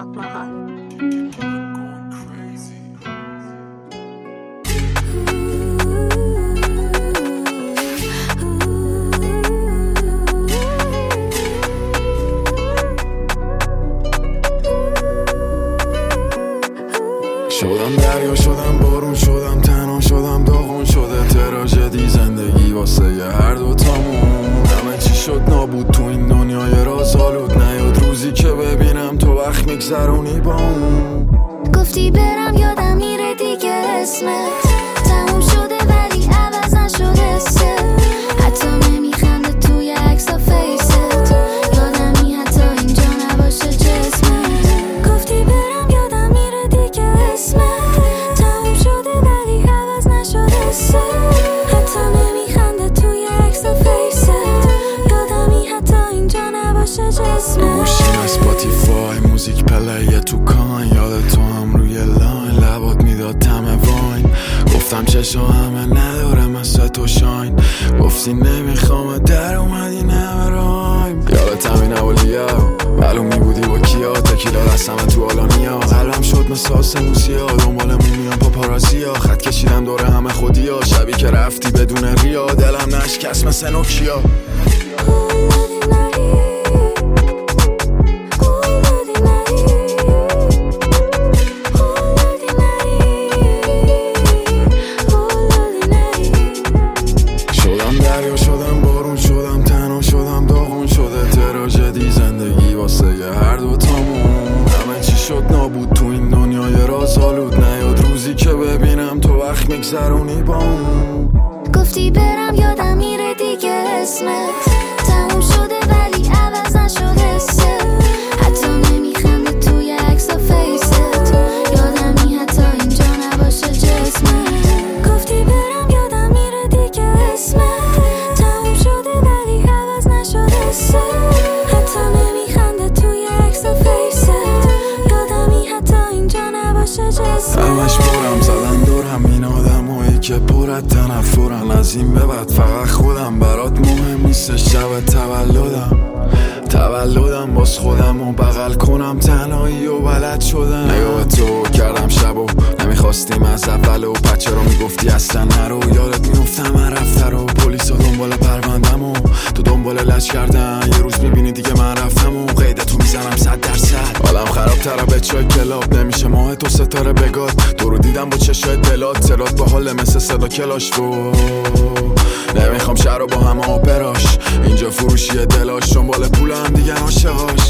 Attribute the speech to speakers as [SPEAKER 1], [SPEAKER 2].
[SPEAKER 1] شدم دریا شدم بارون شدم تنها شدم داغون شده تراژدی زندگی واسه هر دوتامون. همه چی شد نابود تو این دنیای رازآلود. نیاد روزی که ببینم تو وقت میگذرونی با اون.
[SPEAKER 2] گفتی برم یادم میره دیگه اسمت تموم شده ولی عوض نشده ست. حتی نمیخنده توی عکس و فیست. یادمی حتی اینجا نباشه جسمت. گفتی برم یادم میره دیگه اسمت تموم شده ولی عوض نشده ست. حتی نمیخنده توی عکس و فیست. یادمی حتی اینجا نباشه جسمت.
[SPEAKER 1] گوشیم اسپاتیفای موزیک پلیه تو کاین. یاد تو هم روی لاین لبات میداد طعم واین. گفتم چشم همه نداره مثل تو شاین. گفتی نمیخوام در اومدی نمرایم. یادت همین اولیا معلوم میبودی با کیا. تکیلا دستم تو آلانیا. قلبم شد مثل آسموسیا. دنبالمون میان پاپارازیا. خط کشیدم دور همه خودیا. شبی که رفتی بدون ریا دلم نشکست مثل نوکیا. دریا شدم بارون شدم تنها شدم داغون شده تراژدی زندگی واسه هر دوتامون. همه چی شد نابود تو این دنیای رازآلود. نیاد روزی که ببینم تو وقت میگذرونی با اون.
[SPEAKER 2] گفتی برم یادم میره دیگه اسمت تموم شده ولی عوض نشده ست. حتی نمیخنده توی عکس و فیست. یادمی حتی اینجا نباشه جسمت. گفتی برم یادم میره دیگه اسمت تموم شده ولی عوض نشده ست. حتی نمیخنده توی عکس و فیست. یادمی حتی اینجا نباشه جسمت.
[SPEAKER 1] همش برم زدن دورم این آدمایی که پرت تنفرن. از این به بعد فقط خودم برات مهم نیستش. شب تولدم باز خودم و بغل کنم تنهایی و بلد شدم. نگاه تو کردم شب و نمیخواستیم از اول و بچه رو میگفتی اصلا نرو. یادت میفتم من رفته رو پلیس ها دنبال پروندم و تو دنبال لج کردن. یه روز میبینی دیگه من رفتم و قیدتو میزنم 100%. حالم خراب تره به چای کلاب. نمیشه ماه تو ستاره بگاد. تو رو دیدم با چشای دلات با حال مثل صدا کلاش بود. نمیخوام شهر رو با همه آپراش. اینجا فروشی دلاش دنبال پولم دیگه عاشقاش.